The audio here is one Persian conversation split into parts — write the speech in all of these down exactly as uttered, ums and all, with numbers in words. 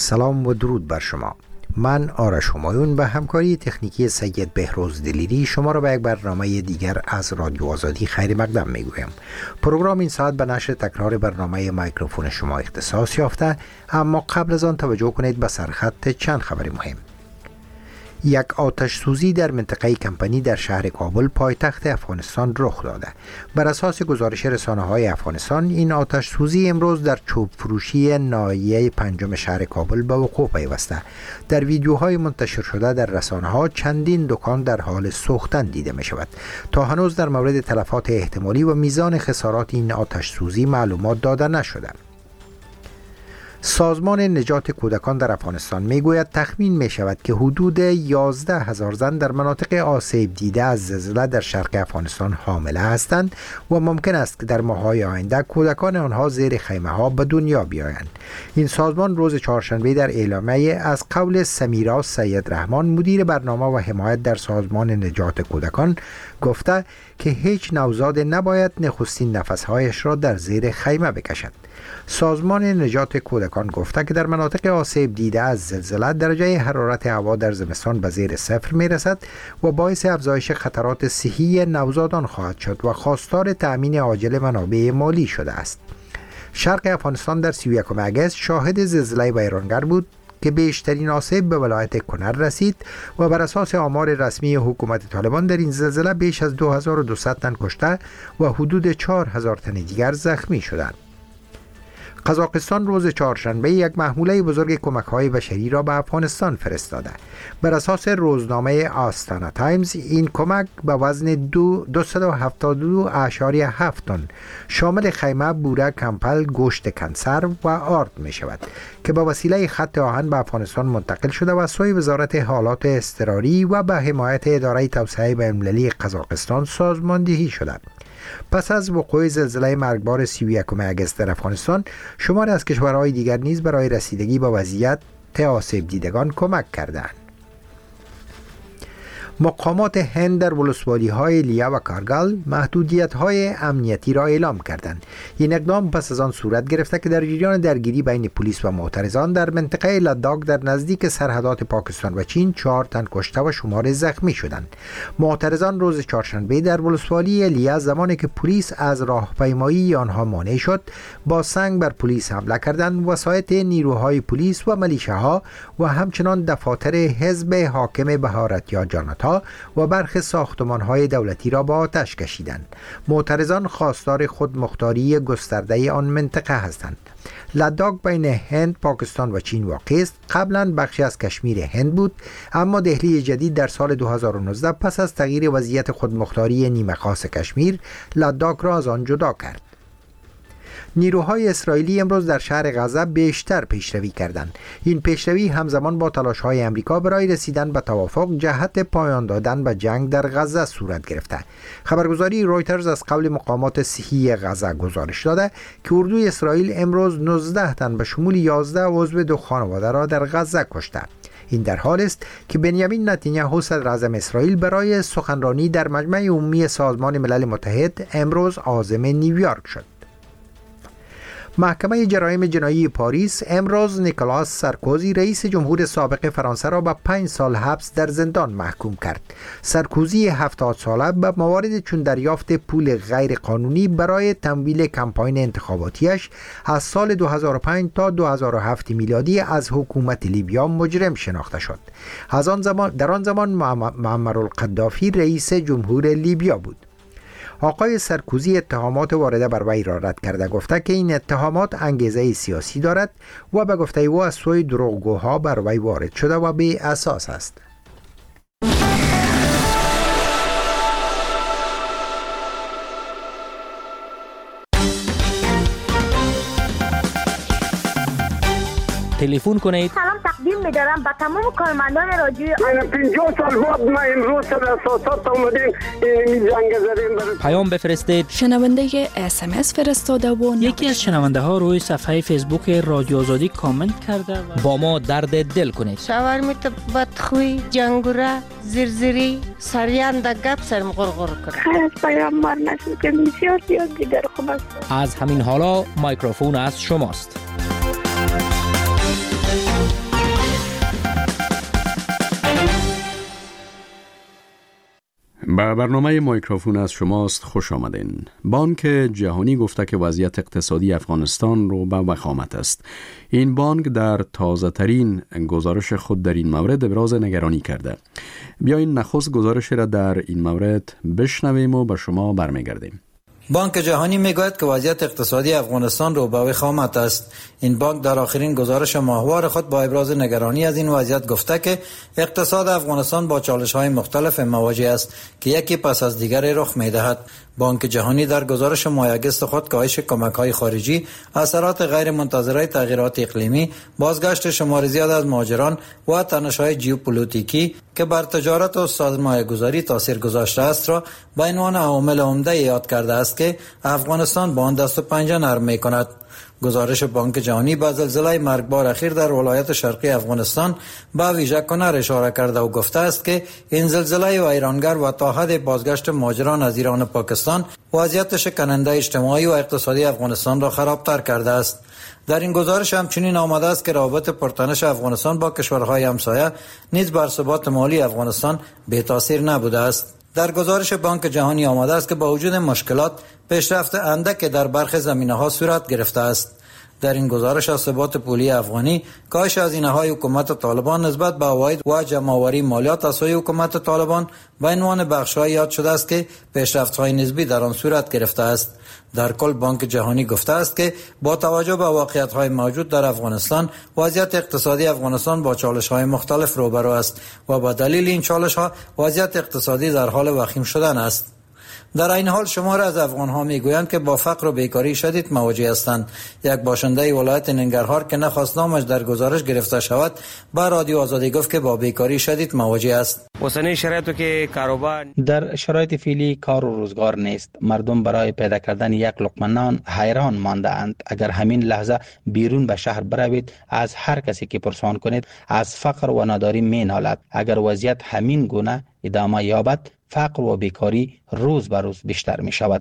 سلام و درود بر شما. من آرش همایون به همکاری تکنیکی سید بهروز دلیری شما را به یک برنامه دیگر از رادیو آزادی خیر مقدم میگویم. پروگرام این ساعت به نشر تکرار برنامه میکروفون شما اختصاص یافته، اما قبل از آن توجه کنید به سرخط چند خبر مهم. یک آتش سوزی در منطقه کمپنی در شهر کابل پایتخت افغانستان رخ داده. بر اساس گزارش رسانه‌های افغانستان این آتش سوزی امروز در چوب فروشی ناحیه پنجم شهر کابل به وقوع پیوسته. در ویدیوهای منتشر شده در رسانه‌ها چندین دکان در حال سوختن دیده می شود. تا هنوز در مورد تلفات احتمالی و میزان خسارات این آتش سوزی معلومات داده نشده. سازمان نجات کودکان در افغانستان میگوید تخمین می شود که حدود یازده هزار زن در مناطق آسیب دیده از زلزله در شرق افغانستان حامله هستند و ممکن است که در ماه‌های آینده کودکان آنها زیر خیمه ها به دنیا بیایند. این سازمان روز چهارشنبه در اعلامیه از قول سمیرا سید رحمان مدیر برنامه و حمایت در سازمان نجات کودکان گفته که هیچ نوزاد نباید نخستین نفسهایش را در زیر خیمه بکشد. سازمان نجات کودکان گفته که در مناطق آسیب دیده از زلزله درجه حرارت هوا در زمستان به زیر صفر می رسد و باعث افزایش خطرات صحی نوزادان خواهد شد و خواستار تأمین عاجل منابع مالی شده است. شرق افغانستان در سی و یکم اگست شاهد زلزله ویرانگر بود که بیشترین آسیب به ولایت کنر رسید و بر اساس آمار رسمی حکومت طالبان در این زلزله بیش از دو هزار و دویست تن کشته و حدود چهار هزار تن دیگر زخمی شدند. قزاقستان روز چهارشنبه یک محموله بزرگ کمک‌های بشری را به افغانستان فرستاده. بر اساس روزنامه آستانا تایمز این کمک به وزن دویست و هفتاد و دو اشاریه هفت تن شامل خیمه، بوره، کمپل، گوشت کنسرو و آرد می شود که به وسیله خط آهن به افغانستان منتقل شده و سوی وزارت حالات اضطراری و به حمایت اداره توسعه بین‌المللی قزاقستان سازماندهی شده. پس از وقوع زلزله مرگبار سی و یکم اگست در افغانستان، شماری از کشورهای دیگر نیز برای رسیدگی به وضعیت آسیب دیدگان کمک کردند. مقامات هند در ولسوالی‌های لیا و کارگال محدودیت‌های امنیتی را اعلام کردند. این اقدام پس از آن صورت گرفته که در جریان درگیری بین پلیس و معترضان در منطقه لداخ در نزدیک سرحدات پاکستان و چین چهار تن کشته و شمار زخمی شدند. معترضان روز چهارشنبه در ولسوالی لیا زمانی که پلیس از راهپیمایی آنها مانع شد، با سنگ بر پلیس حمله کردند و سایت نیروهای پلیس و ملیشه‌ها و همچنان دفاتر حزب حاکم بهارت یا جانتا و برخی ساختمان‌های دولتی را به آتش کشیدند. معترضان خواستار خودمختاری گسترده آن منطقه هستند. لداخ بین هند، پاکستان و چین واقع است. قبلا بخشی از کشمیر هند بود، اما دهلی جدید در سال دو هزار و نوزده پس از تغییر وضعیت خودمختاری نیمه خاص کشمیر، لداخ را از آن جدا کرد. نیروهای اسرائیلی امروز در شهر غزه بیشتر پیشروی کردند. این پیشروی همزمان با تلاش‌های امریکا برای رسیدن به توافق جهت پایان دادن به جنگ در غزه صورت گرفته. خبرگزاری رویترز از قول مقامات صحی غزه گزارش داده که اردوی اسرائیل امروز نوزده تن به شمول یازده عضو دو خانواده را در غزه کشته. این در حال است که بنیامین نتانیاهو صدر اعظم اسرائیل برای سخنرانی در مجمع عمومی سازمان ملل متحد امروز عازم نیویورک شد. محکمه جرایم جنایی پاریس امروز نیکولاس سارکوزی رئیس جمهور سابق فرانسه را به پنج سال حبس در زندان محکوم کرد. سارکوزی هفتاد ساله به موارد چون دریافت پول غیر قانونی برای تمویل کمپاین انتخاباتیش از سال دو هزار و پنج تا دو هزار و هفت میلادی از حکومت لیبیا مجرم شناخته شد. از آن زمان در آن زمان معمر القذافی رئیس جمهور لیبیا بود. آقای سارکوزی اتهامات وارده بر وی را رد کرده، گفته که این اتهامات انگیزه سیاسی دارد و به گفته او از سوی دروغگوها بر وی وارد شده و بی اساس است. تلفن کنید. سلام تقدیم می‌دارم به تمام کارمندان رادیو. من پنجاه سال بعد ما امروز سر اساسات اومدیم این جنگ زدیم. پیام بفرستید. شنونده اس ام اس فرستاده و یکی از شنونده ها روی صفحه فیسبوک رادیو آزادی کامنت کرده و با ما درد دل کنید. شاورمیت بدخوی، جنگوره، زرزری، سریان د گپ سرم غرغر کنه. خیر از پیام مار نشد که بسیار زیاد دیگر خوب است. از همین حالا مایکروفون از شماست. به برنامه مایکروفون از شماست، خوش آمدین. بانک جهانی گفته که وضعیت اقتصادی افغانستان رو به وخامت است. این بانک در تازه ترین گزارش خود در این مورد ابراز نگرانی کرده. بیاین نخست گزارش را در این مورد بشنویم و به شما برمیگردیم. بانک جهانی میگوید که وضعیت اقتصادی افغانستان رو به وخامت است. این بانک در آخرین گزارش ماهوار خود با ابراز نگرانی از این وضعیت گفته که اقتصاد افغانستان با چالش‌های مختلف مواجه است که یکی پس از دیگری رخ می‌دهد. بانک جهانی در گزارش ماه اگست خود کاهش کمک‌های خارجی، اثرات غیر منتظره تغییرات اقلیمی، بازگشت شمار زیاد از مهاجران و تنش‌های ژئوپلیتیکی که بر تجارت و سرمایه‌گذاری تاثیر گذاشته است را به عنوان عوامل عمده یاد کرده است که افغانستان با آن دست و پنجه نرم می‌کند. گزارش بانک جهانی به زلزله مرگبار اخیر در ولایت شرقی افغانستان با ویژه کنر اشاره کرده و گفته است که این زلزله ویرانگر و تا حد بازگشت مهاجران از ایران و پاکستان وضعیت شکننده اجتماعی و اقتصادی افغانستان را خرابتر کرده است. در این گزارش همچنین آمده است که روابط پرتنش افغانستان با کشورهای همسایه نیز بر ثبات مالی افغانستان بی تاثیر نبوده است. در گزارش بانک جهانی آمده است که با وجود مشکلات پیشرفت اندک در برخی زمینه‌ها صورت گرفته است. در این گزارش از ثبات پولی افغانی، کاهش هزینه‌های حکومت طالبان نسبت به عواید و جمع‌آوری مالیات از سوی حکومت طالبان به عنوان بخش‌های یاد شده است که پیشرفت‌های نسبی در آن صورت گرفته است. در کل بانک جهانی گفته است که با توجه به واقعیت‌های موجود در افغانستان، وضعیت اقتصادی افغانستان با چالش‌های مختلف روبرو است و به دلیل این چالش‌ها وضعیت اقتصادی در حال وخیم شدن است. در این حال شمار از افغان‌ها میگویند که با فقر و بیکاری شدید مواجه هستند. یک باشنده ولایت ننگرهار که نخواست نامش در گزارش گرفته شود، با رادیو آزادی گفت که با بیکاری شدید مواجه است. در شرایط فعلی کار و روزگار نیست. مردم برای پیدا کردن یک لقمه نان حیران مانده اند. اگر همین لحظه بیرون به شهر بروید، از هر کسی که پرسان کنید از فقر و ناداری مینالد. اگر وضعیت همین گونه ادامه یابد، فقر و بیکاری روز به روز بیشتر می شود.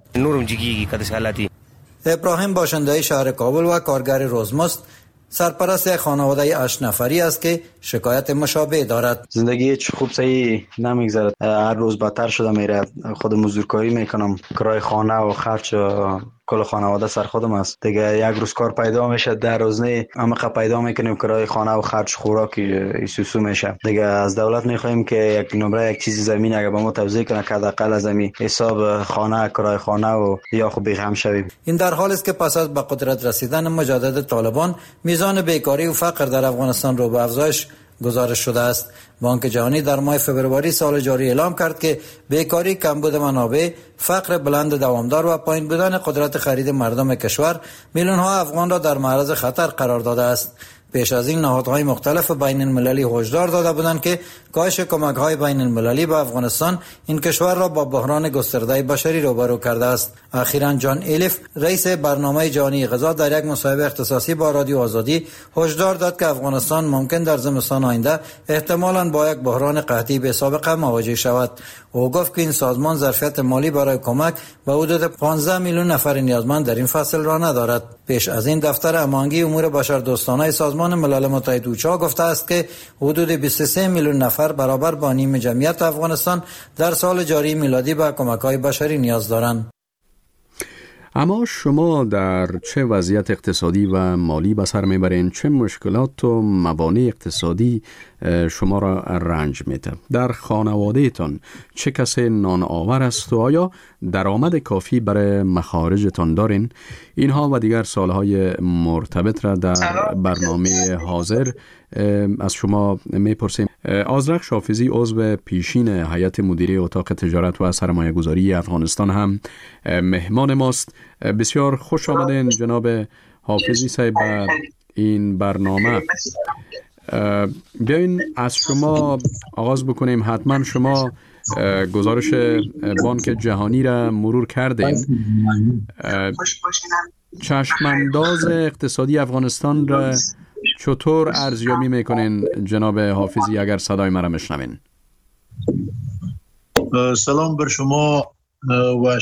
ابراهیم باشنده شهر کابل و کارگر روزمست سرپرست خانواده هشت نفری است که شکایت مشابه دارد. زندگی هیچ خوب صحیح نمیگذرد. هر روز بدتر شده میره. خود مزدورکاری میکنم، کرای خانه و خرج کل خانواده سر خودم است. دیگه یک روز کار پیدا میشه، در روز نه عمق پیدا میکنیم، کرای خانه و خرج خوراک ایسوسو میشه. دیگه از دولت میخوایم که یک نمره یک چیزی زمین اگه به ما توزیع کنه که حداقل از زمین حساب خانه، کرای خانه و یا خوب بیغم شویم. این در حالی است که پس از به قدرت رسیدن مجدد طالبان، میزان بیکاری و فقر در افغانستان رو به افزایش گزارش شده است. بانک جهانی در ماه فوریه سال جاری اعلام کرد که بیکاری، کمبود منابع، فقر بلند دوامدار و پایین بودن قدرت خرید مردم کشور میلیون ها افغان را در معرض خطر قرار داده است. پیش از این نهادهای مختلف بین المللی هشدار داده بودند که کاهش کمک‌های بین المللی به افغانستان این کشور را با بحران گسترده بشری روبرو کرده است. اخیراً جان ایلیف، رئیس برنامه جهانی غذا، در یک مصاحبه اختصاصی با رادیو آزادی هشدار داد که افغانستان ممکن در زمستان آینده احتمالاً با یک بحران قحطی به سابقه مواجه شود. او گفت که این سازمان ظرفیت مالی برای کمک به حدود پانزده میلیون نفر نیازمند در این فصل را ندارد. پیش از این دفتر امانگی امور بشردوستانه سازمان ملل متحد اوچا گفته است که حدود بیست و سه میلیون نفر برابر با نیم جمعیت افغانستان در سال جاری میلادی به کمک‌های بشری نیاز دارند. اما شما در چه وضعیت اقتصادی و مالی به سر میبرین؟ چه مشکلات و موانع اقتصادی شما را رنج میده؟ در خانوادهتان چه کسی نان آور است و آیا درآمد کافی برای مخارجتان دارین؟ اینها و دیگر سوالهای مرتبط را در برنامه حاضر از شما میپرسیم. آذرخ شافزی، عضو پیشین هیئت مدیره اتاق تجارت و سرمایه گذاری افغانستان، هم مهمان ماست. بسیار خوش آمدین جناب حافظی صاحب به این برنامه. بیاین از شما آغاز بکنیم. حتما شما گزارش بانک جهانی را مرور کردین. چشمانداز اقتصادی افغانستان را چطور ارزیابی میکنین جناب حافظی، اگر صدای مرا میشنوین؟ سلام بر شما و